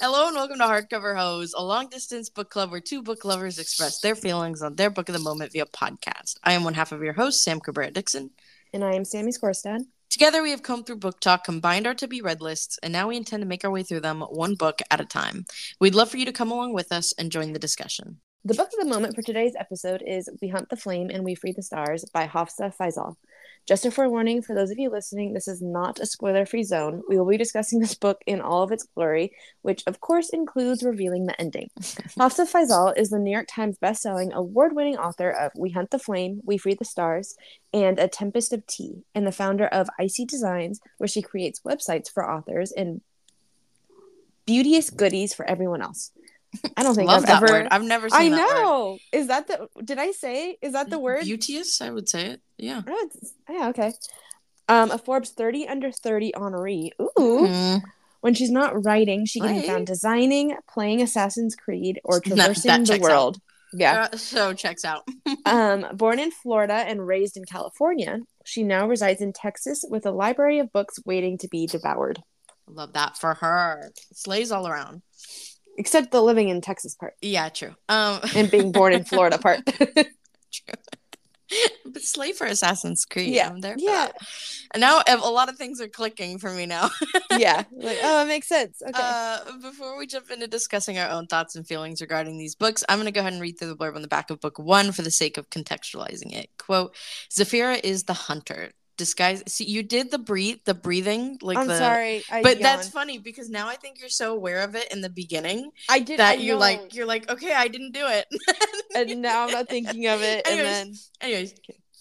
Hello and welcome to Hardcover Hose, a long-distance book club where two book lovers express their feelings on their book of the moment via podcast. I am one half of your host, Sam Cabrera-Dixon. And I am Sammy Skorstad. Together we have combed through Book Talk, combined our to-be read lists, and now we intend to make our way through them one book at a time. We'd love for you to come along with us and join the discussion. The book of the moment for today's episode is We Hunt the Flame and We Free the Stars by Hafsa Faizal. Just a forewarning for those of you listening, this is not a spoiler-free zone. We will be discussing this book in all of its glory, which of course includes revealing the ending. Hafsa Faizal is the New York Times bestselling, award-winning author of We Hunt the Flame, We Free the Stars, and A Tempest of Tea, and the founder of Icy Designs, where she creates websites for authors and beauteous goodies for everyone else. I don't think Love I've that ever. word. I've never seen that word. I know. Is that the? Did I say? Is that the word? Beauteous, I would say it. Yeah. Oh, yeah. Okay. A Forbes 30 under 30 honoree. Ooh. When she's not writing, she can be found designing, playing Assassin's Creed, or traversing the world. Out. Yeah. So checks out. Born in Florida and raised in California, she now resides in Texas with a library of books waiting to be devoured. Love that for her. Slays all around. Except the living in Texas part. Yeah, true. And being born in Florida part. True. But slay for Assassin's Creed. Yeah. I'm there for that. And now a lot of things are clicking for me now. Yeah. Like, oh, it makes sense. Okay. Before we jump into discussing our own thoughts and feelings regarding these books, I'm going to go ahead and read through the blurb on the back of book one for the sake of contextualizing it. Quote, Zafira is the hunter. Disguise. See, you did the breathing. Like I'm sorry. But that's funny because now I think you're so aware of it in the beginning. I did. That you're like, okay, I didn't do it. And now I'm not thinking of it. Anyways.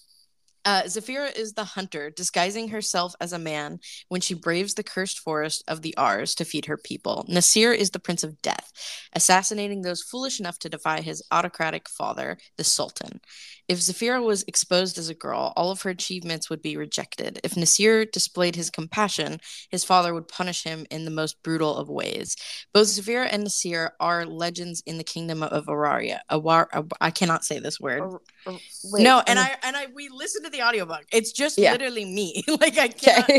Zafira is the hunter, disguising herself as a man when she braves the cursed forest of the Ars to feed her people. Nasir is the Prince of Death, assassinating those foolish enough to defy his autocratic father, the Sultan. If Zafira was exposed as a girl, all of her achievements would be rejected. If Nasir displayed his compassion, his father would punish him in the most brutal of ways. Both Zafira and Nasir are legends in the kingdom of Araria. I cannot say this word. Wait, no, we listened to the audiobook. It's just literally me. Like I can't.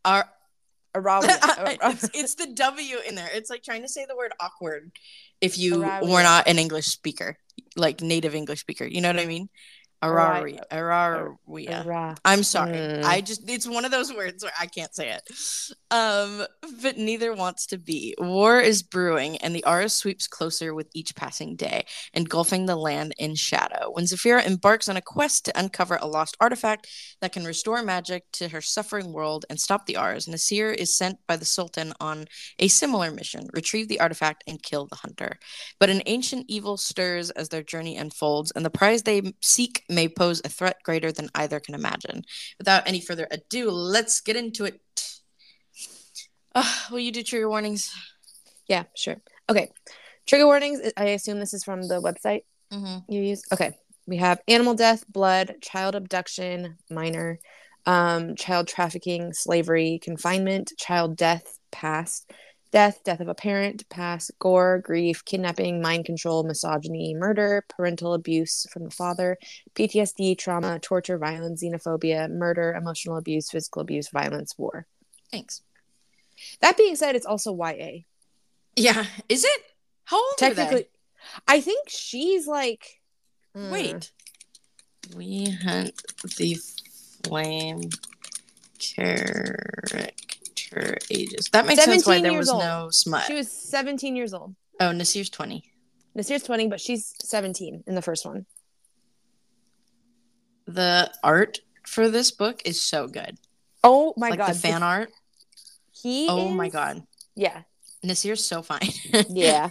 It's the W in there. It's like trying to say the word awkward if you were not an English speaker, like native English speaker. You know what I mean? Araria. I'm sorry. It's one of those words where I can't say it. But neither wants to be. War is brewing, and the Ars sweeps closer with each passing day, engulfing the land in shadow. When Zafira embarks on a quest to uncover a lost artifact that can restore magic to her suffering world and stop the Ars, Nasir is sent by the Sultan on a similar mission: retrieve the artifact and kill the hunter. But an ancient evil stirs as their journey unfolds, and the prize they seek may pose a threat greater than either can imagine. Without any further ado, let's get into it. Will you do trigger warnings? Yeah, sure. Okay. Trigger warnings, I assume this is from the website you use? Okay. We have animal death, blood, child abduction, minor, child trafficking, slavery, confinement, child death, past, death of a parent, past, gore, grief, kidnapping, mind control, misogyny, murder, parental abuse from the father, PTSD, trauma, torture, violence, xenophobia, murder, emotional abuse, physical abuse, violence, war. Thanks. That being said, it's also YA. Yeah. Is it? How old are they? I think she's like... Wait. We Hunt the Flame character ages. That makes sense why there was no smut. She was 17 years old. Oh, Nasir's 20. Nasir's 20, but she's 17 in the first one. The art for this book is so good. Oh my god. Like the fan art. My god. Yeah. Nasir's so fine. Yeah.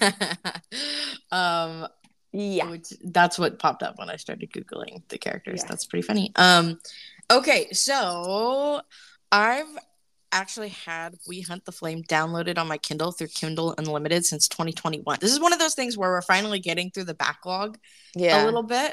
Yeah. That's what popped up when I started Googling the characters. Yeah. That's pretty funny. Okay, so I've actually had We Hunt the Flame downloaded on my Kindle through Kindle Unlimited since 2021. This is one of those things where we're finally getting through the backlog a little bit.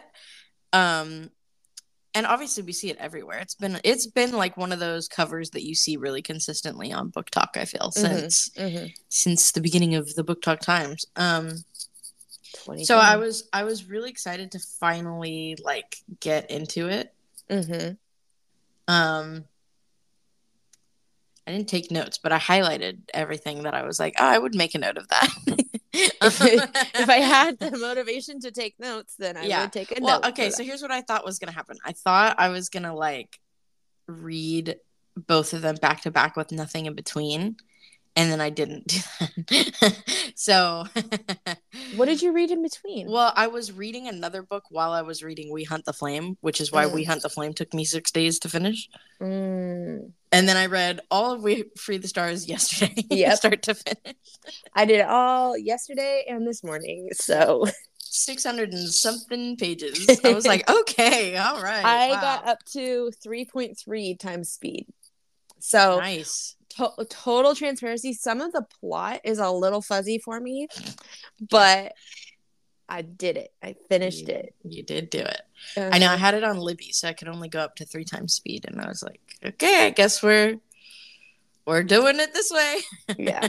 And obviously we see it everywhere. It's been like one of those covers that you see really consistently on Book Talk, I feel, since the beginning of the Book Talk times. So I was really excited to finally like get into it. I didn't take notes, but I highlighted everything that I was like, oh, I would make a note of that. If I had the motivation to take notes, then I would take a note. Okay, so here's what I thought was going to happen. I thought I was going to like read both of them back to back with nothing in between. And then I didn't do that. So what did you read in between? Well, I was reading another book while I was reading We Hunt the Flame, which is why We Hunt the Flame took me 6 days to finish. And then I read all of We Free the Stars yesterday, start to finish. I did it all yesterday and this morning, so 600 and something pages. I was like, okay, all right. I got up to 3.3 times speed. So nice. Total transparency. Some of the plot is a little fuzzy for me, but I did it. I finished it. You did do it. I know I had it on Libby, so I could only go up to 3 times speed, and I was like, okay, I guess we're doing it this way. Yeah.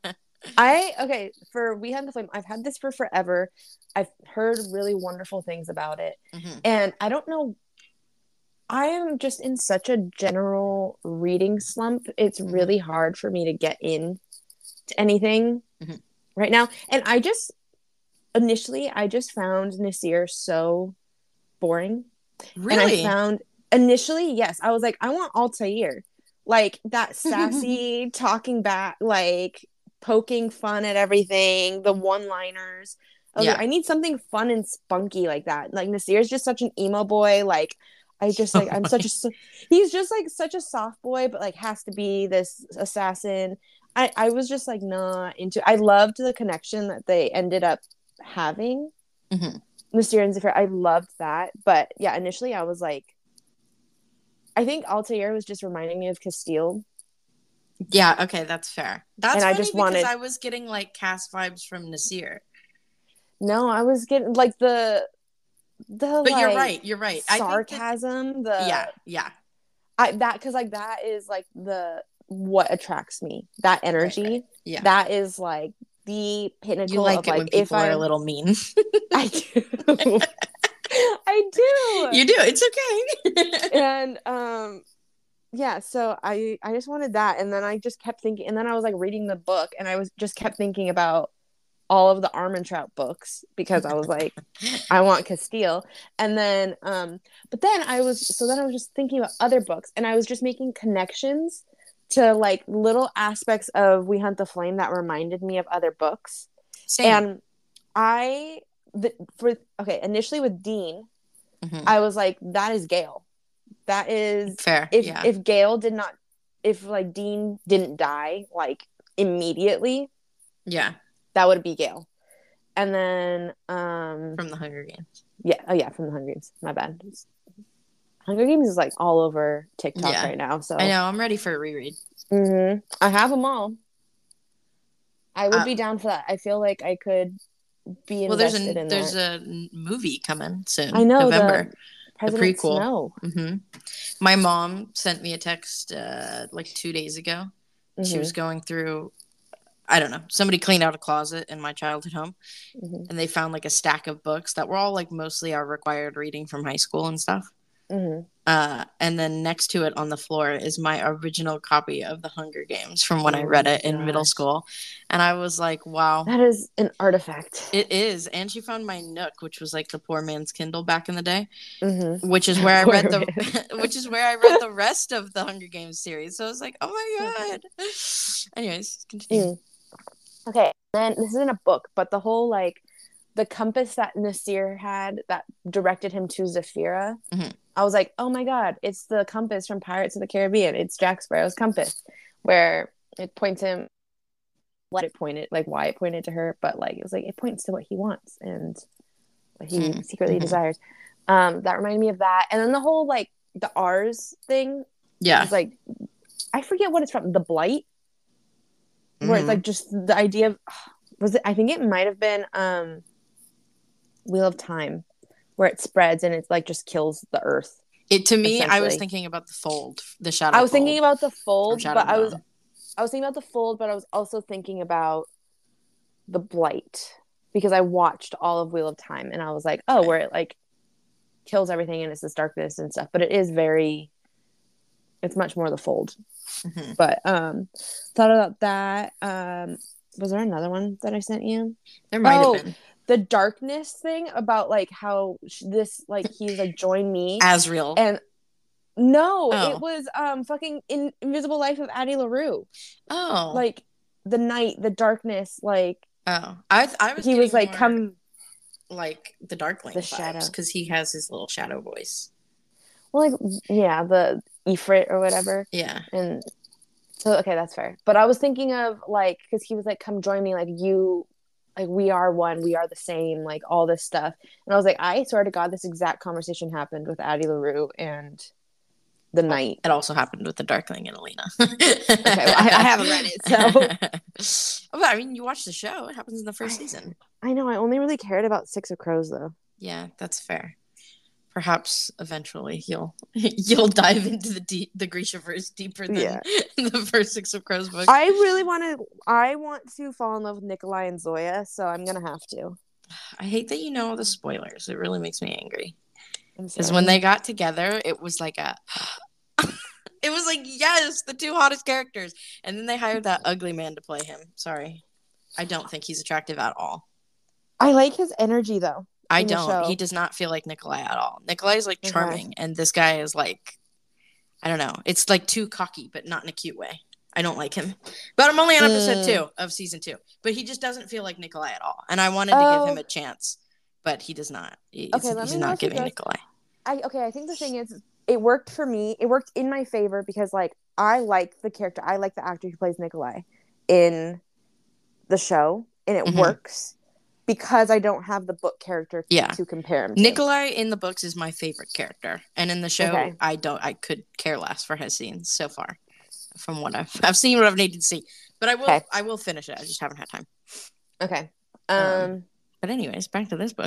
For We Hunt the Flame, I've had this for forever. I've heard really wonderful things about it. And I don't know, I am just in such a general reading slump. It's really hard for me to get in to anything right now. And I just found Nasir so boring. Really? And I found initially, yes, I was like, I want Altair. Like that sassy talking back, like poking fun at everything, the one-liners. I need something fun and spunky like that. Like Nasir's just such an emo boy. Like he's just like such a soft boy, but like has to be this assassin. I was just like not into. I loved the connection that they ended up having. Nasir and Zafir, I loved that. But yeah, initially I was like, I think Altair was just reminding me of Castile. Yeah, okay, that's fair. That's funny because I was getting like cast vibes from Nasir. No, I was getting like the but like, you're right sarcasm, that is like what attracts me, that energy. Right. Yeah, that is like the pinnacle. You like it when people are a little mean. I do. I do. You do. It's okay. And yeah, so I just wanted that, and then I just kept thinking, and then I was like reading the book, and I was just kept thinking about all of the Armentrout books because I was like, I want Castile. And then but then I was just thinking about other books, and I was just making connections to like little aspects of We Hunt the Flame that reminded me of other books. Same. And initially with Dean, I was like, that is Gale. That is fair. If Gale did not, if like Dean didn't die like immediately, that would be Gale. And then from the Hunger Games. Yeah, from the Hunger Games. My bad. Hunger Games is like all over TikTok right now. So I know, I'm ready for a reread. I have them all. I would be down for that. I feel like I could be invested in that. There's a movie coming soon. I know, November. The prequel. Snow. My mom sent me a text like 2 days ago. She was going through, I don't know, somebody cleaned out a closet in my childhood home, and they found like a stack of books that were all like mostly our required reading from high school and stuff. And then next to it on the floor is my original copy of The Hunger Games from when I read it in middle school. And I was like, wow. That is an artifact. It is. And she found my Nook, which was like the poor man's Kindle back in the day, which is where I read the rest of the Hunger Games series. So I was like, oh my God. Anyways, continue. Okay. Then this isn't a book, but the whole like the compass that Nasir had that directed him to Zafira. I was like, oh my God, it's the compass from Pirates of the Caribbean. It's Jack Sparrow's compass, where it points him, why it pointed to her, but like, it was like, it points to what he wants and what he secretly desires. That reminded me of that. And then the whole, like, the R's thing. Yeah. It was like, I forget what it's from. The Blight? Where it's like just the idea of, I think it might have been Wheel of Time, where it spreads and it's like just kills the earth. To me, I was thinking about the Fold, the Shadow. I was thinking about the Fold, but I was thinking about the Fold, but I was also thinking about the Blight because I watched all of Wheel of Time and I was like, where it like kills everything and it's this darkness and stuff. But it is very It's much more the Fold. Mm-hmm. But thought about that. Was there another one that I sent you? There might have been. The darkness thing about like how this like he's like join me Asriel. And no, it was fucking Invisible Life of Addie LaRue. Oh, like the night, the darkness, like I was he was like come like the Darkling, the shadow, because he has his little shadow voice. Well, like the Ifrit or whatever. Yeah, and so okay, that's fair. But I was thinking of like because he was like come join me, like you. Like we are one, we are the same, like all this stuff. And I was like, I swear to God, this exact conversation happened with Addie LaRue and the Knight. It also happened with the Darkling and Alina. Okay, well, I haven't read it, so. Well, I mean, you watch the show. It happens in the first season. I know. I only really cared about Six of Crows, though. Yeah, that's fair. Perhaps eventually you'll dive into the Grishaverse deeper than the first Six of Crows book. I want to fall in love with Nikolai and Zoya, so I'm gonna have to. I hate that you know all the spoilers. It really makes me angry. Because when they got together, it was like it was like, yes, the two hottest characters. And then they hired that ugly man to play him. Sorry. I don't think he's attractive at all. I like his energy, though. I don't. He does not feel like Nikolai at all. Nikolai is like charming, and this guy is like, I don't know. It's like too cocky, but not in a cute way. I don't like him. But I'm only on episode 2 of season 2. But he just doesn't feel like Nikolai at all. And I wanted to give him a chance, but he does not. He's not giving Nikolai. I think the thing is, it worked for me. It worked in my favor because, like, I like the character. I like the actor who plays Nikolai in the show, and it works. Because I don't have the book character to compare him to. Nikolai in the books is my favorite character. And in the show, I could care less for his scenes so far. From what I've seen what I've needed to see. But I will finish it. I just haven't had time. Okay. But anyways, back to this book.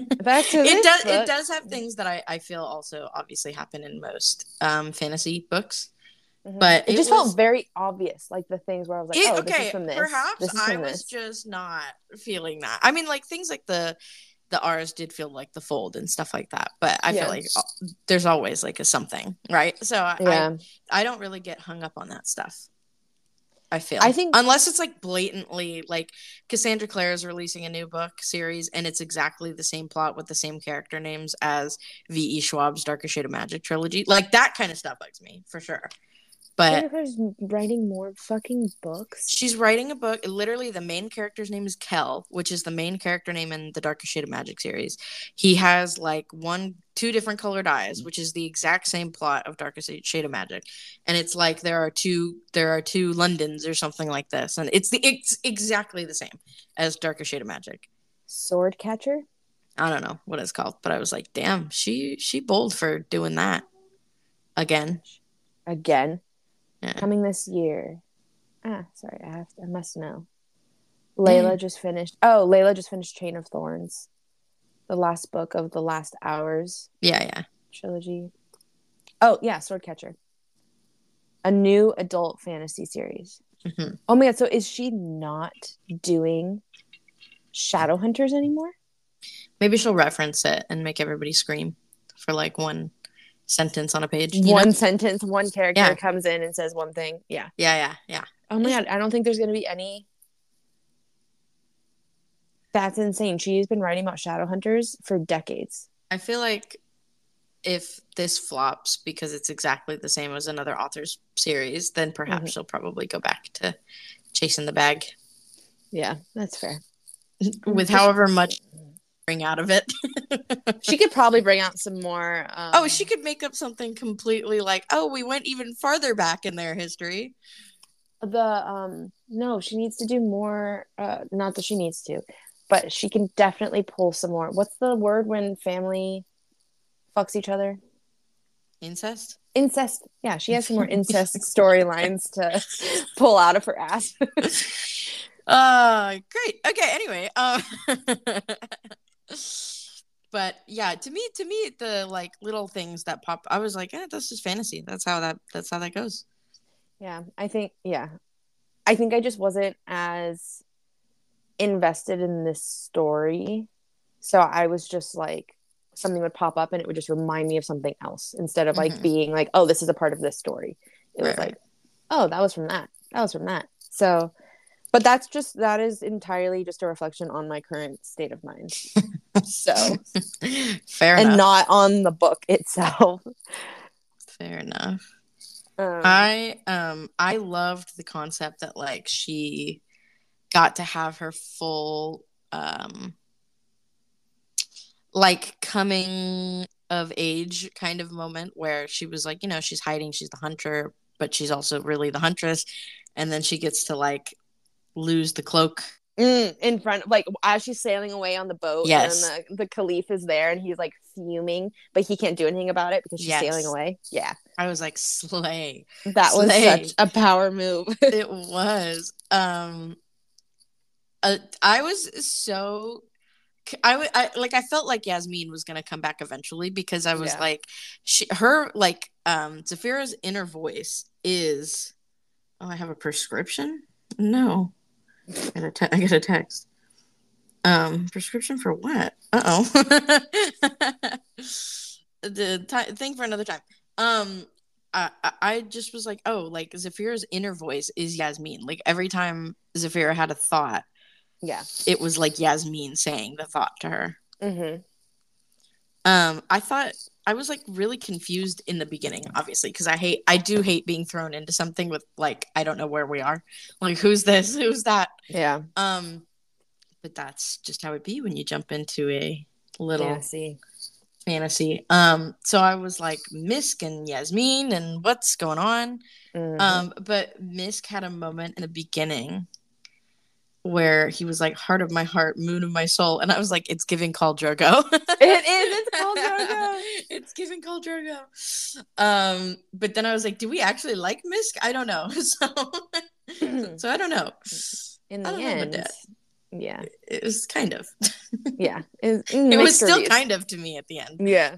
It does have things that I feel also obviously happen in most fantasy books. Mm-hmm. But it just felt very obvious, like the things where I was like, this is from this. Perhaps I was just not feeling that. I mean, like things like the R's did feel like the Fold and stuff like that. But I feel like there's always like a something, right? So I don't really get hung up on that stuff. I think unless it's like blatantly like Cassandra Clare is releasing a new book series and it's exactly the same plot with the same character names as V.E. Schwab's Darker Shade of Magic trilogy. Like that kind of stuff bugs me for sure. But Jennifer's writing more fucking books. She's writing a book. Literally, the main character's name is Kel, which is the main character name in the Darker Shade of Magic series. He has like 2 different colored eyes, which is the exact same plot of Darker Shade of Magic. And it's like there are two Londons or something like this, and it's exactly the same as Darker Shade of Magic. Swordcatcher? I don't know what it's called, but I was like, damn, she bold for doing that again. Yeah. Coming this year. Sorry, I must know. Layla just finished Chain of Thorns. The last book of the Last Hours. Yeah. Trilogy. Oh, yeah, Swordcatcher. A new adult fantasy series. Mm-hmm. Oh my God, so is she not doing Shadowhunters anymore? Maybe she'll reference it and make everybody scream for like one sentence on a page. Sentence, one character comes in and says one thing. Yeah. Oh my God, I don't think there's going to be any. That's insane. She's been writing about Shadowhunters for decades. I feel like if this flops because it's exactly the same as another author's series, then perhaps she'll probably go back to chasing the bag. Yeah, that's fair. With however much bring out of it. She could probably bring out some more she could make up something completely like, we went even farther back in their history. No, she needs to do more, not that she needs to, but she can definitely pull some more. What's the word when family fucks each other? Incest. Yeah, she has some more incest storylines to pull out of her ass. Great. Okay, anyway, but yeah, to me the like little things that pop, I was like, that's just fantasy. That's how that goes. Yeah, I think I just wasn't as invested in this story, so I was just like, something would pop up and it would just remind me of something else instead of like being like, oh, this is a part of this story. It was like, oh, that was from that. That was from that. So, but that is entirely just a reflection on my current state of mind. So fair enough. And not on the book itself. Fair enough. I loved the concept that like she got to have her full like coming of age kind of moment where she was like, you know, she's hiding, she's the hunter, but she's also really the huntress, and then she gets to like lose the cloak in front, like as she's sailing away on the boat. Yes. And the caliph is there and he's like fuming, but he can't do anything about it because she's sailing away. Yeah, I was like, slay. That was such a power move. It was. I was so I felt like Yasmin was gonna come back eventually because I was like, Zafira's inner voice is. Oh, I have a prescription? No. I get a text. Prescription for what? Uh-oh. Thing for another time. I just was like, oh, like Zafira's inner voice is Yasmin. Like every time Zafira had a thought, it was like Yasmin saying the thought to her. I thought I was like really confused in the beginning, obviously, because I do hate being thrown into something with like I don't know where we are. Like who's this? Who's that? Yeah. But that's just how it be when you jump into a little fantasy. So I was like Misk and Yasmin and what's going on? But Misk had a moment in the beginning where he was like, heart of my heart, moon of my soul. And I was like, it's giving Khal Drogo. It's Khal Drogo. It's giving Khal Drogo. But then I was like, do we actually like Misk? I don't know. So I don't know. In the end, it was kind of. It was still kind of to me at the end. Yeah.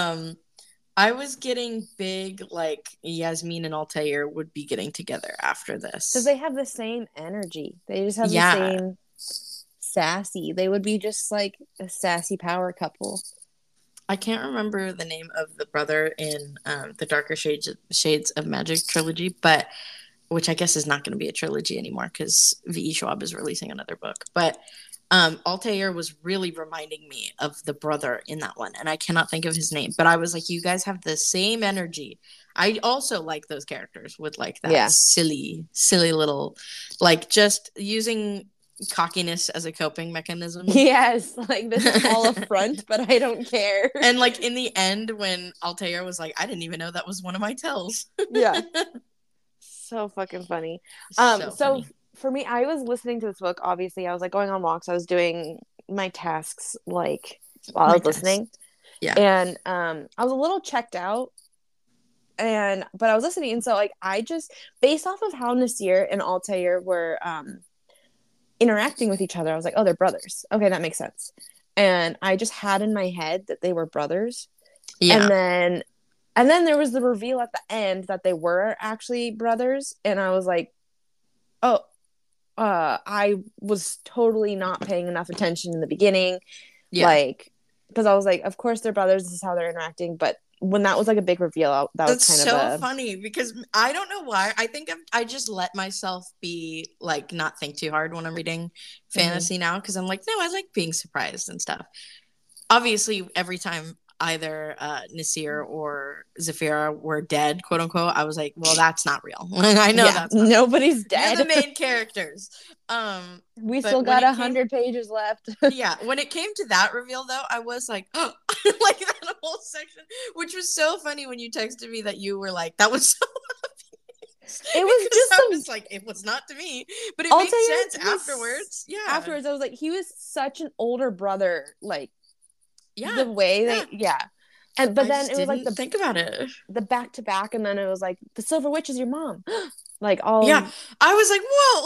I was getting big, like Yasmin and Altair would be getting together after this. Because they have the same energy. They just have the same sassy. They would be just like a sassy power couple. I can't remember the name of the brother in the Darker Shades of Magic trilogy, but which I guess is not going to be a trilogy anymore because V.E. Schwab is releasing another book. But Altair was really reminding me of the brother in that one, and I cannot think of his name. But I was like, you guys have the same energy. I also like those characters with like that silly little, like just using cockiness as a coping mechanism. Yes, like this is all a front, but I don't care. And like in the end, when Altair was like, I didn't even know that was one of my tells. Yeah. So fucking funny. So funny. For me, I was listening to this book. Obviously, I was like going on walks. I was doing my tasks like while I was listening. Yeah. And I was a little checked out. But I was listening, and so like I just based off of how Nasir and Altair were interacting with each other, I was like, oh, they're brothers. Okay, that makes sense. And I just had in my head that they were brothers. Yeah. And then there was the reveal at the end that they were actually brothers, and I was like, oh. I was totally not paying enough attention in the beginning. Like, because I was like, of course they're brothers, this is how they're interacting. But when that was like a big reveal, that's was kind of so funny because I don't know why. I think I just let myself be like not think too hard when I'm reading fantasy now because I'm like, no, I like being surprised and stuff. Obviously, every time either Nasir or Zafira were dead, quote unquote, I was like, well, that's not real. I know that's not nobody's real. Dead. You're the main characters. We still got 100 pages left. Yeah, when it came to that reveal though, I was like, oh, like that whole section, which was so funny when you texted me that you were like, that was so it was just I was like, it was not to me, but it makes sense afterwards. Yeah, afterwards I was like, he was such an older brother, like the way and but then it was like think about it, the back to back, and then it was like the Silver Witch is your mom. Like I was like, whoa.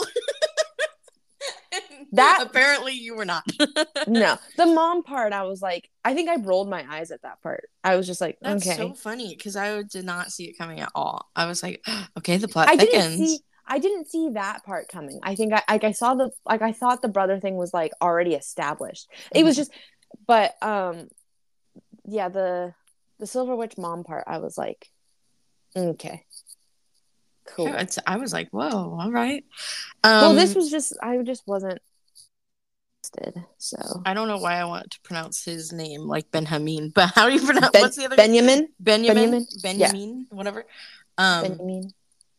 That apparently you were not. No, the mom part, I was like, I think I rolled my eyes at that part. I was just like, that's okay. So funny because I did not see it coming at all. I was like, okay, the plot thickens. I didn't see that part coming. I think I saw I thought the brother thing was like already established. It was just, but yeah, the Silver Witch mom part, I was like, okay, cool. Yeah, I was like, whoa, all right. Well, this was just, I just wasn't interested, so. I don't know why I want to pronounce his name like Benjamin, but how do you pronounce, what's the other Benjamin? Benjamin, yeah. whatever. Benjamin.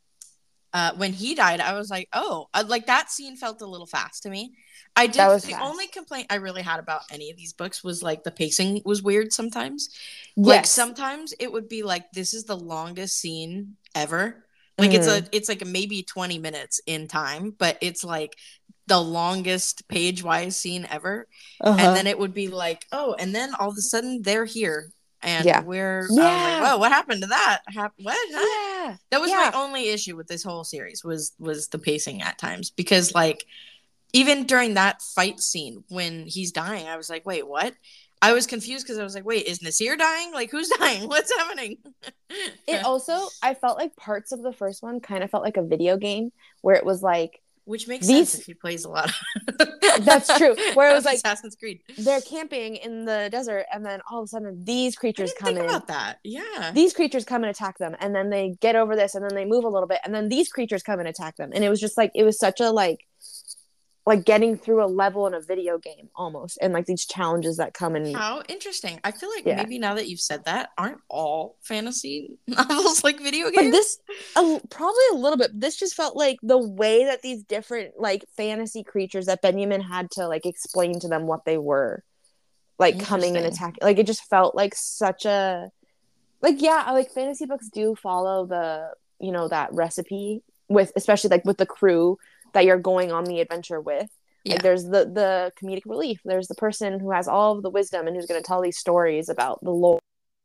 When he died, I was like, oh, like that scene felt a little fast to me. The only complaint I really had about any of these books was like the pacing was weird sometimes. Yes. Like sometimes it would be like, this is the longest scene ever. Like it's like maybe 20 minutes in time, but it's like the longest page-wise scene ever. And then it would be like, oh, and then all of a sudden they're here. And I was like, whoa, what happened to that? What? Yeah. That was my only issue with this whole series was the pacing at times. Because like even during that fight scene when he's dying, I was like, wait, what? I was confused because I was like, wait, is Nasir dying? Like, who's dying? What's happening? It also, I felt like parts of the first one kind of felt like a video game where it was like, which makes sense if he plays a lot. That's true. Where it was like Assassin's Creed. They're camping in the desert, and then all of a sudden these creatures come in. About that, yeah. These creatures come and attack them, and then they get over this, and then they move a little bit, and then these creatures come and attack them, and it was just like it was such a like getting through a level in a video game almost, and like these challenges that come in. How interesting! I feel like maybe now that you've said that, aren't all fantasy novels like video games? But this probably a little bit. This just felt like the way that these different like fantasy creatures that Benjamin had to like explain to them what they were, like coming and attacking. Like it just felt like such a like fantasy books do follow the that recipe with especially like with the crew that you're going on the adventure with. Yeah. Like there's the comedic relief. There's the person who has all of the wisdom and who's going to tell these stories about the lore.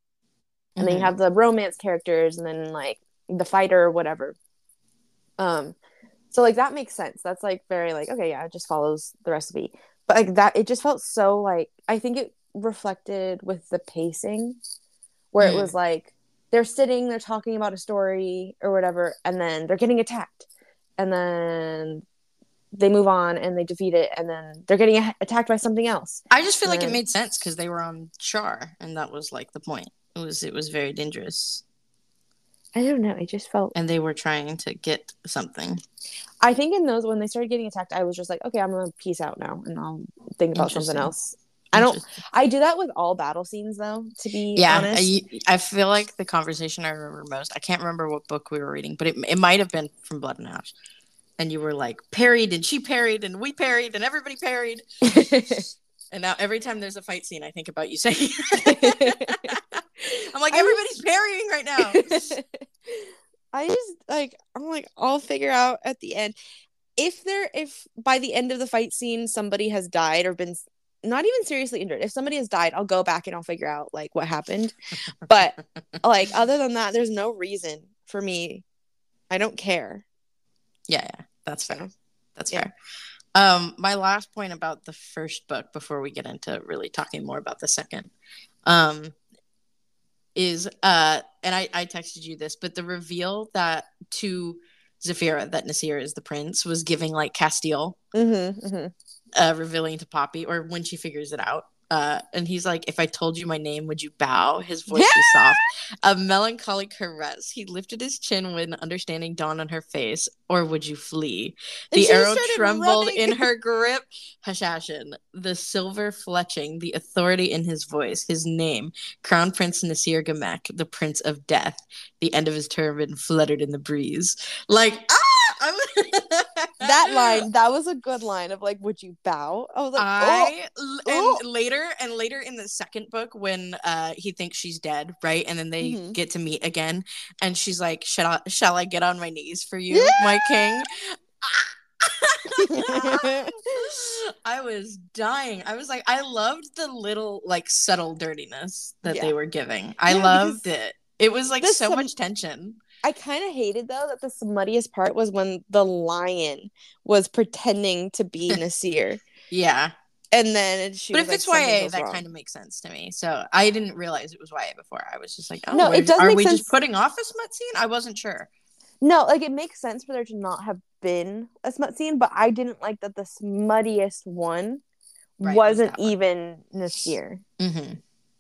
And then you have the romance characters and then like the fighter or whatever. So like that makes sense. That's like very like, okay, yeah, it just follows the recipe. But like that, it just felt so like, I think it reflected with the pacing where it was like, they're talking about a story or whatever, and then they're getting attacked. And then they move on and they defeat it, and then they're getting attacked by something else. I just feel like it made sense because they were on Shar, and that was like the point. It was very dangerous. I don't know. It just felt, and they were trying to get something. I think in those when they started getting attacked, I was just like, okay, I'm gonna peace out now, and I'll think about something else. I do that with all battle scenes though, to be honest. I feel like the conversation I remember most, I can't remember what book we were reading, but it might have been from Blood and Ash. And you were like, parried, and she parried, and we parried, and everybody parried. And now every time there's a fight scene, I think about you saying I'm like, everybody's parrying right now. I just like, I'm like, I'll figure out at the end. If by the end of the fight scene somebody has died or been not even seriously injured, if somebody has died, I'll go back and I'll figure out like what happened. But like other than that, there's no reason for me. I don't care. Yeah, that's fair. That's fair. My last point about the first book before we get into really talking more about the second is and I texted you this, but the reveal that to Zafira that Nasir is the prince was giving like Castile. Revealing to Poppy, or when she figures it out. And he's like, if I told you my name, would you bow? His voice was soft. A melancholy caress. He lifted his chin when understanding dawned on her face. Or would you flee? The arrow trembled in her grip. Hashashin. The silver fletching. The authority in his voice. His name. Crown Prince Nasir Gamek. The Prince of Death. The end of his turban fluttered in the breeze. Like, that line, that was a good line of like, would you bow? I was like, and later in the second book when he thinks she's dead, right? And then they get to meet again, and she's like, shall I get on my knees for you, my king? I was dying. I was like, I loved the little like subtle dirtiness that they were giving. I loved it. It was like so much tension. I kind of hated though that the smuttiest part was when the lion was pretending to be Nasir. Yeah. And then she was if it's YA, that kind of makes sense to me. So I didn't realize it was YA before. I was just like, oh, no, it does are we just putting off a smut scene? I wasn't sure. No, like it makes sense for there to not have been a smut scene, but I didn't like that the smuttiest one wasn't even Nasir.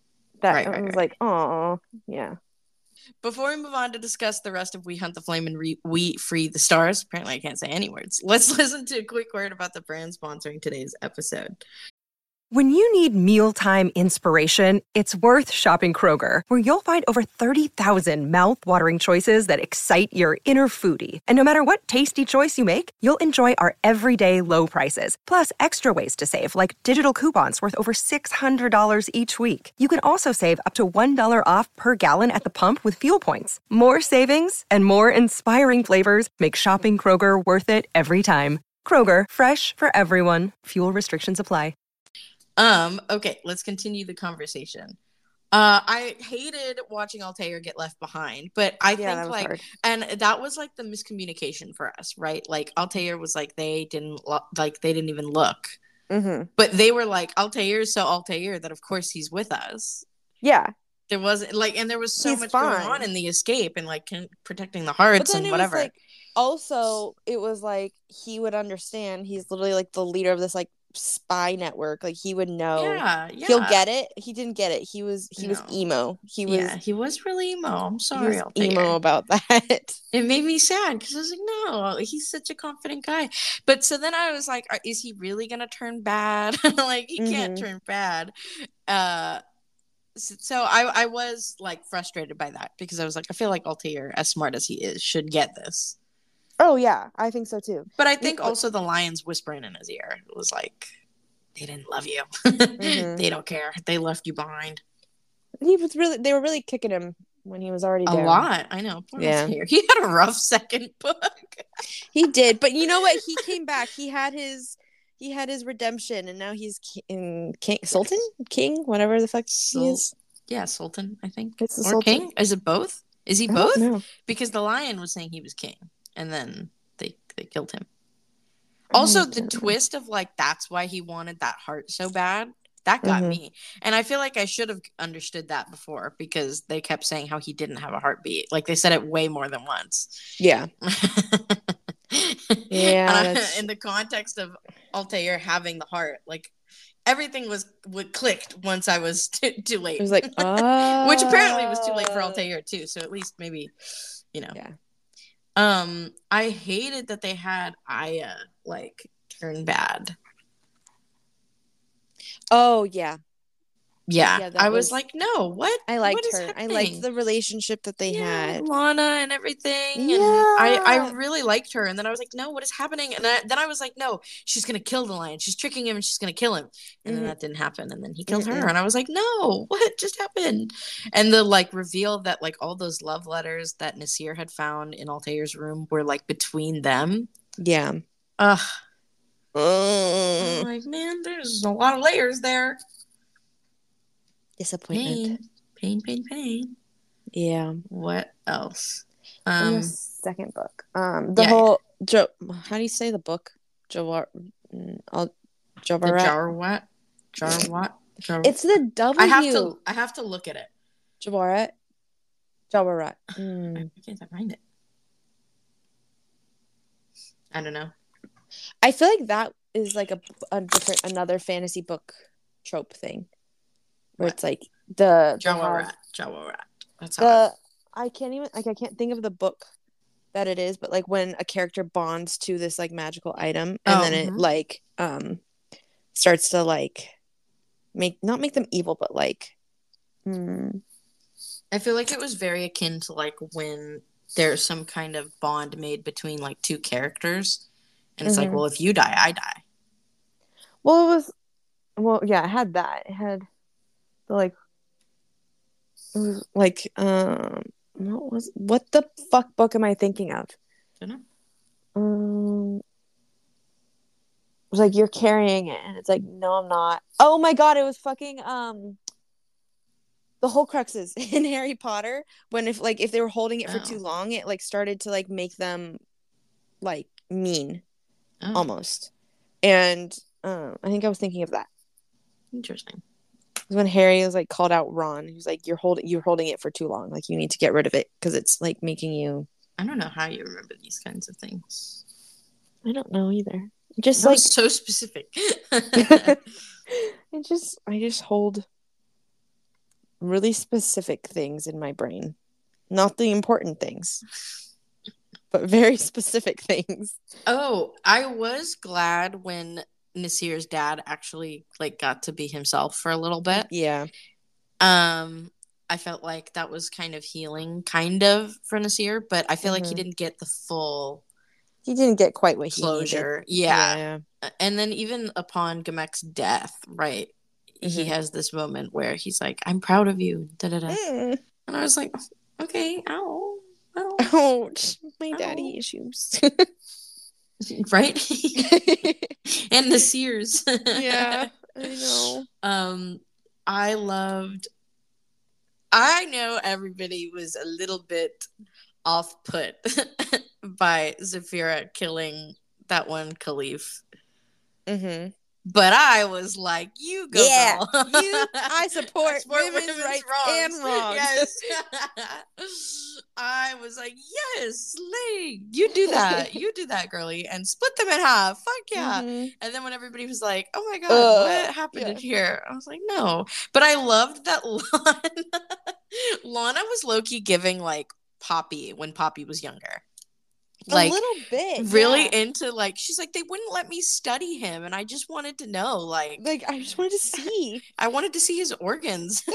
That was like, oh, yeah. Before we move on to discuss the rest of We Hunt the Flame and We Free the Stars, apparently I can't say any words. Let's listen to a quick word about the brand sponsoring today's episode. When you need mealtime inspiration, it's worth shopping Kroger, where you'll find over 30,000 mouth-watering choices that excite your inner foodie. And no matter what tasty choice you make, you'll enjoy our everyday low prices, plus extra ways to save, like digital coupons worth over $600 each week. You can also save up to $1 off per gallon at the pump with fuel points. More savings and more inspiring flavors make shopping Kroger worth it every time. Kroger, fresh for everyone. Fuel restrictions apply. Okay, let's continue the conversation. I hated watching Altair get left behind, but I think like hard. And that was like the miscommunication for us, right? Like Altair was like they didn't even look. Mm-hmm. But they were like, Altair is so Altair that of course he's with us. Yeah. There wasn't like, and there was so much going on in the escape and like protecting the hearts and whatever. Was, like, also, it was like he would understand. He's literally like the leader of this like spy network. Like he would know. Yeah. He'll get it. He didn't get it. He was emo. He was really emo. I'm sorry. He was emo about that. It made me sad because I was like, no, he's such a confident guy. But so then I was like, is he really gonna turn bad? Like he can't turn bad. So I was like frustrated by that because I was like, I feel like Altair, as smart as he is, should get this. Oh yeah, I think so too. But I think also the lions whispering in his ear was like, they didn't love you. They don't care. They left you behind. They were really kicking him when he was already down. A lot. I know. Poor Altair. He had a rough second book. He did, but you know what? He came back. He had his redemption, and now he's king, whatever the fuck he is. Yeah, Sultan, I think. It's the or Sultan. King? Is it both? Is he both? Because the lion was saying he was king, and then they killed him. Also, the twist of like that's why he wanted that heart so bad, that got me. And I feel like I should have understood that before because they kept saying how he didn't have a heartbeat. Like they said it way more than once. Yeah. Yeah. In the context of Altair having the heart, like everything would clicked once I was too late. It was like, which apparently was too late for Altair too. So at least maybe, Yeah. I hated that they had Aya like turn bad. Oh yeah. Yeah, I was like, no, what? I liked her. I liked the relationship that they had. Lana and everything. Yeah. And I really liked her. And then I was like, no, what is happening? And then I was like, no, she's going to kill the lion. She's tricking him and she's going to kill him. And then that didn't happen. And then he killed her. And I was like, no, what just happened? And the like reveal that like all those love letters that Nasir had found in Altair's room were like between them. Yeah. I'm like, man, there's a lot of layers there. Disappointment. Pain. Yeah. What else? In the second book. How do you say the book? Jawar. Jarwat. It's the W. I have to look at it. Jawarat. I can't find it. I don't know. I feel like that is like another fantasy book trope thing. Where it's like the Jawarat. That's how I can't think of the book that it is, but like when a character bonds to this like magical item and then it like starts to like not make them evil, but like I feel like it was very akin to like when there's some kind of bond made between like two characters and it's like, well, if you die, I die. It had that. It had like it was like what the fuck book am I thinking of? I don't know. It was like you're carrying it and it's like no I'm not. Oh my god, it was fucking the Horcruxes in Harry Potter when if they were holding it for too long it like started to like make them like mean almost. And I think I was thinking of that. Interesting. When Harry was like called out Ron, he was like, "You're holding it for too long. Like you need to get rid of it because it's like making you." I don't know how you remember these kinds of things. I don't know either. Just that like was so specific. I just hold really specific things in my brain. Not the important things, but very specific things. Oh, I was glad when Nasir's dad actually like got to be himself for a little bit. Yeah. I felt like that was kind of healing, kind of, for Nasir, but I feel like he didn't get the full. He didn't get quite what closure. He needed. Yeah. And then even upon Gemek's death, right? He has this moment where he's like, "I'm proud of you." Da, da, da. And I was like, "Okay, ow, ouch, my daddy issues." Right? And Nasir's. Yeah, I know. I know everybody was a little bit off put by Zafira killing that one Caliph. But I was like, you go, girl. I support women's rights and wrongs. Yes. I was like, yes, slay. You do that. You do that, girly. And split them in half. Fuck yeah. And then when everybody was like, oh my God, what happened in here? I was like, no. But I loved that Lana was low-key giving like Poppy when Poppy was younger. Like, a little bit. Really into like, she's like, they wouldn't let me study him. And I just wanted to know, like I just wanted to see. I wanted to see his organs.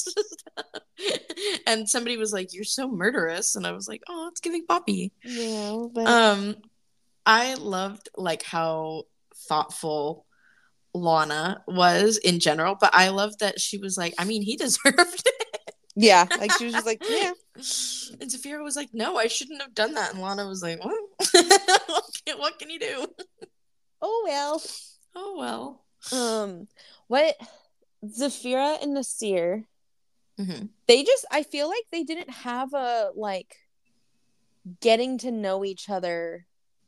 And somebody was like, you're so murderous. And I was like, oh, it's giving Poppy. Yeah. But... I loved like how thoughtful Lana was in general. But I loved that she was like, I mean, he deserved it. Yeah, like she was just like, yeah. And Zafira was like, no, I shouldn't have done that. And Lana was like, what? What can you do? Oh well. What Zafira and Nasir, they just, I feel like they didn't have a like getting to know each other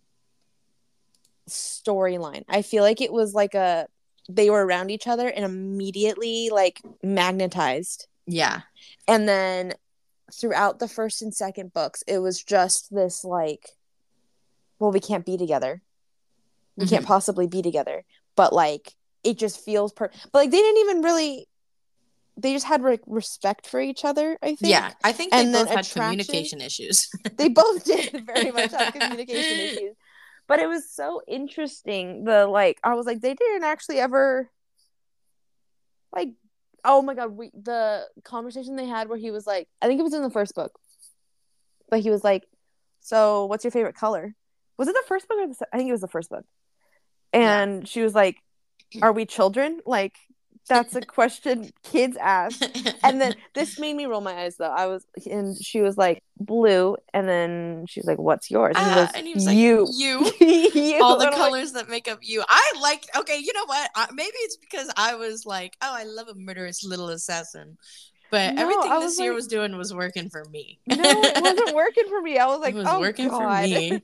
storyline. I feel like it was like they were around each other and immediately like magnetized. Yeah. And then throughout the first and second books, it was just this like, well, we can't be together. We can't possibly be together. But like, it just feels but like, they didn't even really, they just had respect for each other, I think. Yeah, I think they both had communication issues. They both did very much have communication issues. But it was so interesting. I was like, they didn't actually ever like, oh my God, the conversation they had where he was like, I think it was in the first book, but he was like, so what's your favorite color? Was it the first book or I think it was the first book. And she was like, are we children? Like, that's a question kids ask. And then this made me roll my eyes though. And she was like, blue. And then she was like, what's yours? And he was like, you. All the colors that make up you. Okay, you know what? Maybe it's because I was like, oh, I love a murderous little assassin. But everything this year was doing was working for me. No, it wasn't working for me. I was like, it was working for me.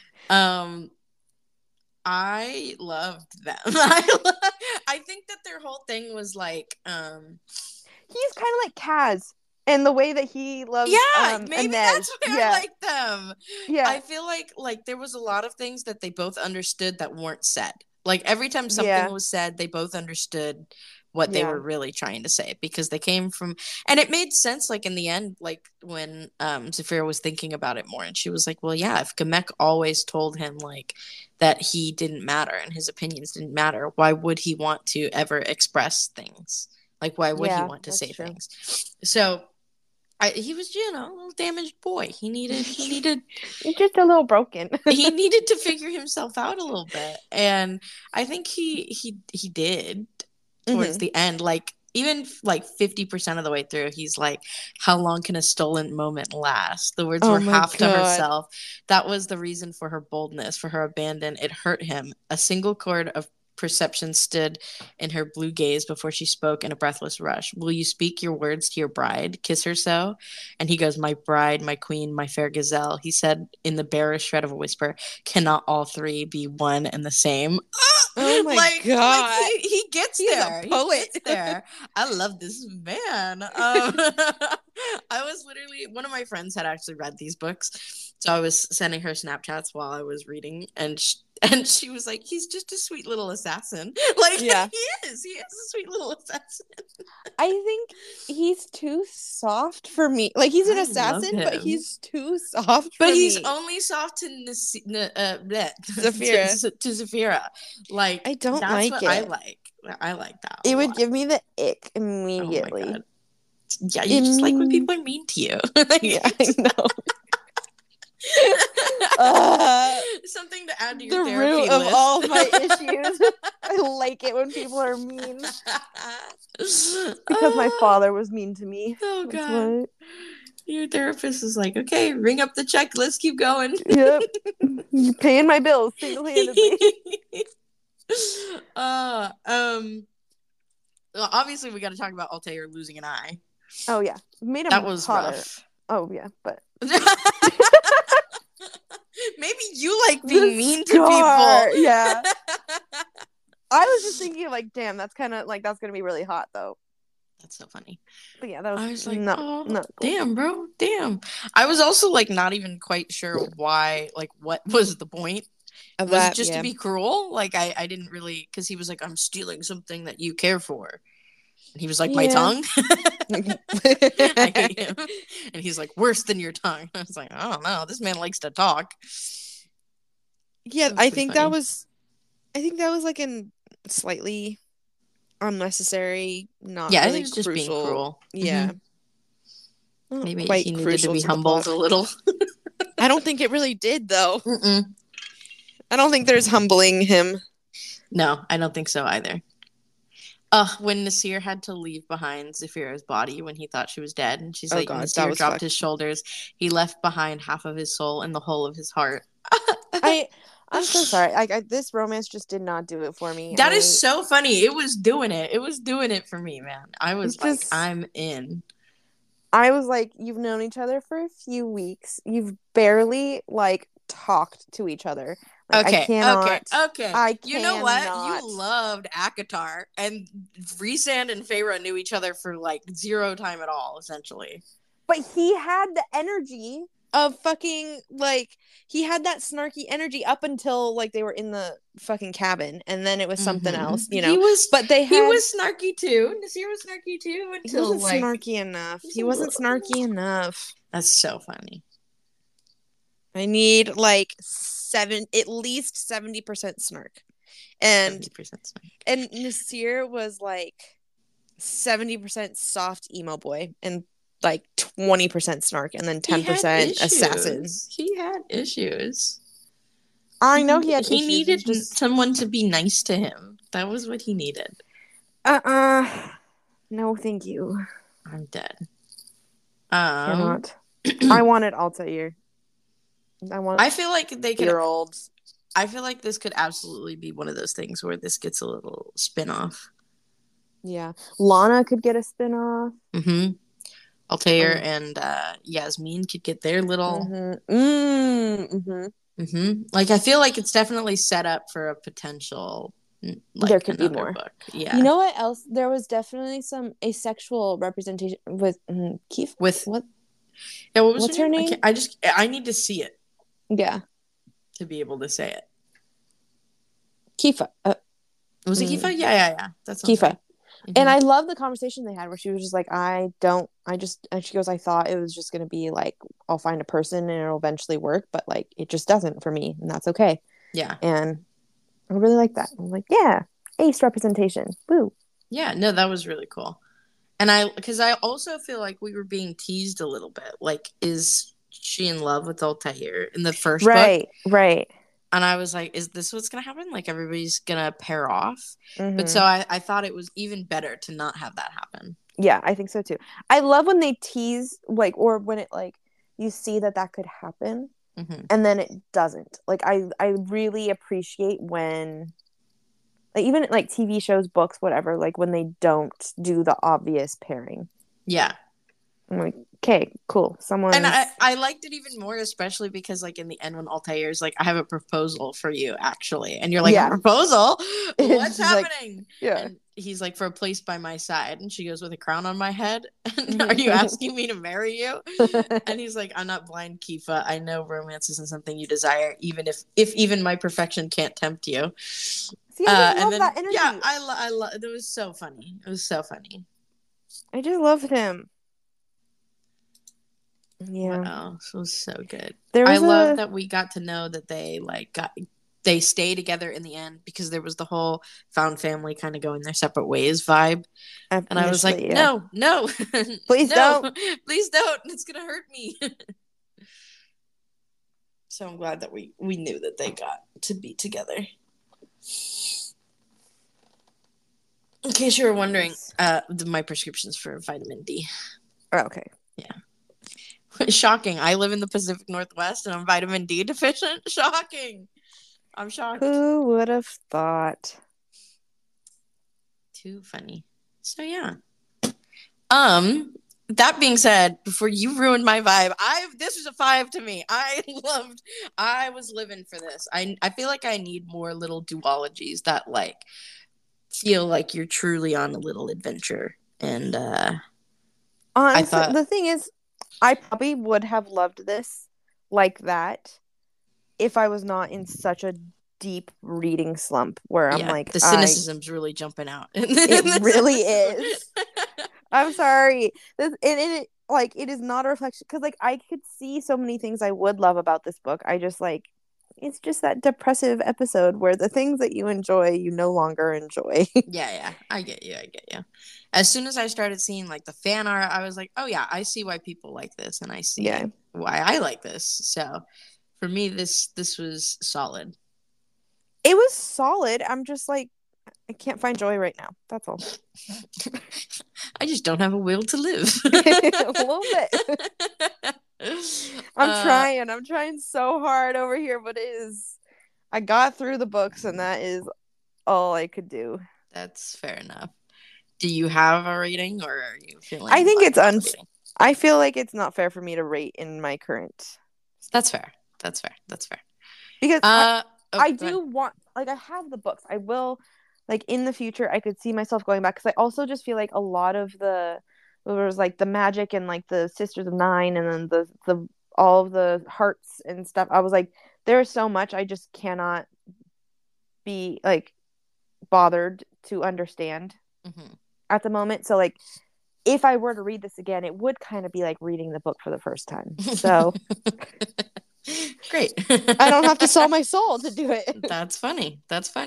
I loved them. I think that their whole thing was like, he's kind of like Kaz in the way that he loves. Yeah, maybe Inez. That's why I like them. Yeah, I feel like there was a lot of things that they both understood that weren't said. Like every time something was said, they both understood what they were really trying to say because they came from, and it made sense. Like in the end, like when Zafira was thinking about it more, and she was like, "Well, yeah, if Gemek always told him like that he didn't matter and his opinions didn't matter, why would he want to ever express things? Like, why would he want to say things?" So. He was, a little damaged boy. He needed. He's just a little broken. He needed to figure himself out a little bit, and I think he did towards the end. Like even like 50% of the way through, he's like, "How long can a stolen moment last?" The words were half to herself. That was the reason for her boldness, for her abandon. It hurt him. A single chord of perception stood in her blue gaze before she spoke in a breathless rush. "Will you speak your words to your bride? Kiss her so?" And he goes, "My bride, my queen, my fair gazelle." He said in the barest shred of a whisper, "Cannot all three be one and the same?" Oh my God. Like he gets He's there. A poet. He gets there. I love this man. I was literally, one of my friends had actually read these books. So I was sending her Snapchats while I was reading, and And she was like, he's just a sweet little assassin. Like, yeah. He is a sweet little assassin. I think he's too soft for me. Like, he's an assassin, but he's too soft for me. But he's only soft to Saphira. to Saphira. Like, I don't like it. I like. I like that. It would give me the ick immediately. Oh my God. Yeah, you just like when people are mean to you. Yeah, I know. Something to add to your therapy root list. of all my issues. I like it when people are mean. Because my father was mean to me. Oh God. Your therapist is like, okay, ring up the check. Let's keep going. Yep. You're paying my bills single-handedly. Obviously we got to talk about Altair losing an eye. Oh yeah. Made him that was hotter. Rough. Oh yeah, but maybe you like being mean to people. Yeah. I was just thinking like, damn, that's kind of like, that's gonna be really hot though. That's so funny. But yeah, that was, I was like, no, cool. Damn, bro, damn. I was also like not even quite sure why, like what was the point? Was it just to be cruel? Like I didn't really, because he was like, I'm stealing something that you care for. And he was like, my tongue? I hate him. And he's like, worse than your tongue. I was like, I don't know. This man likes to talk. Yeah, I think that was like in slightly unnecessary, not really I think it's just being cruel. Yeah. Mm-hmm. Maybe he needed to be humbled a little. I don't think it really did though. I don't think there's humbling him. No, I don't think so either. When Nasir had to leave behind Saphira's body when he thought she was dead, and she's like, God, Nasir dropped his shoulders. He left behind half of his soul and the whole of his heart. I'm so sorry. This romance just did not do it for me. That is so funny. It was doing it. It was doing it for me, man. I was like, I'm in. I was like, you've known each other for a few weeks. You've barely like talked to each other. Like, okay. You know what? You loved ACOTAR, and Rhysand and Feyre knew each other for like zero time at all, essentially. But he had the energy of fucking like he had that snarky energy up until like they were in the fucking cabin, and then it was something else, you know. He was snarky too. Nasir was snarky too until he wasn't snarky enough. He wasn't snarky enough. That's so funny. I need like at least 70% snark, and 70% snark. And Nasir was like 70% soft emo boy, and like 20% snark, and then 10% assassin. He had issues. I know he had issues. He needed someone to be nice to him. That was what he needed. No, thank you. I'm dead. Cannot. I wanted Altair. I feel like they could. Year-olds. I feel like this could absolutely be one of those things where this gets a little spin-off. Yeah, Lana could get a spin-off. Mm-hmm. Altair and Yasmin could get their little. Like I feel like it's definitely set up for a potential. Like, there could be more. Book. Yeah. You know what else? There was definitely some asexual representation with Keith. With what? Yeah, what's her name? I need to see it. Yeah. To be able to say it. Kifa. Was it Kifa? Yeah. That's Kifa. Right. Mm-hmm. And I love the conversation they had where she was just like, and she goes, I thought it was just going to be like, I'll find a person and it'll eventually work, but like, it just doesn't for me. And that's okay. Yeah. And I really like that. I'm like, yeah, ace representation. Woo. Yeah, no, that was really cool. And because I also feel like we were being teased a little bit. Like, is she in love with Altair in the first book? Right. And I was like, is this what's going to happen? Like, everybody's going to pair off? Mm-hmm. But so I thought it was even better to not have that happen. Yeah, I think so too. I love when they tease, like, or when it, like, you see that could happen, mm-hmm. and then it doesn't. Like, I really appreciate when, like, even, like, TV shows, books, whatever, like, when they don't do the obvious pairing. Yeah. I'm like, okay, cool. And I liked it even more, especially because, like, in the end when Altair's like, I have a proposal for you, actually. And you're like, a proposal? What's happening? Like, yeah. And he's like, for a place by my side. And she goes, with a crown on my head? And are you asking me to marry you? And he's like, I'm not blind, Kifa. I know romance isn't something you desire, even if even my perfection can't tempt you. See, I love that energy. Yeah, I love it. Was so funny. It was so funny. I just loved him. Yeah. Wow, it was so good. I love that we got to know that they stay together in the end, because there was the whole found family kind of going their separate ways vibe. And I was like, no, please don't. Please don't. It's going to hurt me. So I'm glad that we knew that they got to be together. In case you were wondering, my prescription's for vitamin D. Oh, okay. Yeah. Shocking. I live in the Pacific Northwest and I'm vitamin D deficient. Shocking. I'm shocked. Who would have thought? Too funny. So yeah. That being said, before you ruined my vibe, this was a 5 to me. I was living for this. I feel like I need more little duologies that like feel like you're truly on a little adventure. And I thought the thing is, I probably would have loved this like that if I was not in such a deep reading slump where I'm like, the cynicism's really jumping out. It really is. I'm sorry. It is not a reflection, because like I could see so many things I would love about this book. I just like, it's just that depressive episode where the things that you enjoy, you no longer enjoy. Yeah. I get you. As soon as I started seeing like the fan art, I was like, oh yeah, I see why people like this, and I see why I like this. So for me, this was solid. It was solid. I'm just like, I can't find joy right now. That's all. I just don't have a will to live. A little bit. I'm trying so hard over here, but I got through the books, and that is all I could do. That's fair enough. Do you have a rating, or are you feeling? I think I feel like it's not fair for me to rate in my current. That's fair. Because I do want, like, I have the books. I will, like, in the future, I could see myself going back, because I also just feel like a lot of there was like the magic and like the Sisters of Nine, and then the all of the hearts and stuff. I was like, there's so much I just cannot be like bothered to understand at the moment. So like, if I were to read this again, it would kind of be like reading the book for the first time. So great. I don't have to sell my soul to do it. That's funny.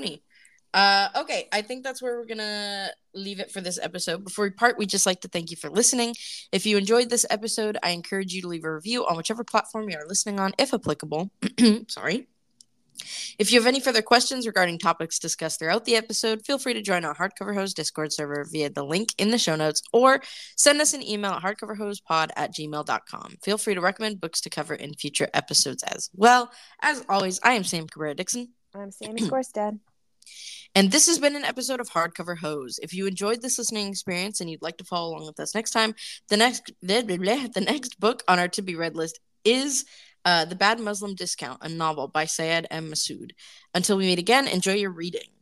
Okay, I think that's where we're gonna leave it for this episode. Before we part, we'd just like to thank you for listening. If you enjoyed this episode, I encourage you to leave a review on whichever platform you are listening on, if applicable. Sorry. If you have any further questions regarding topics discussed throughout the episode, feel free to join our Hardcover Hose Discord server via the link in the show notes, or send us an email at hardcoverhosepod@gmail.com. Feel free to recommend books to cover in future episodes as well. As always, I am Sam Cabrera-Dixon. I'm Sammy Skorstad. And this has been an episode of Hardcover Hose. If you enjoyed this listening experience and you'd like to follow along with us next time, the next book on our to-be-read list is The Bad Muslim Discount, a novel by Syed M. Masood. Until we meet again, enjoy your reading.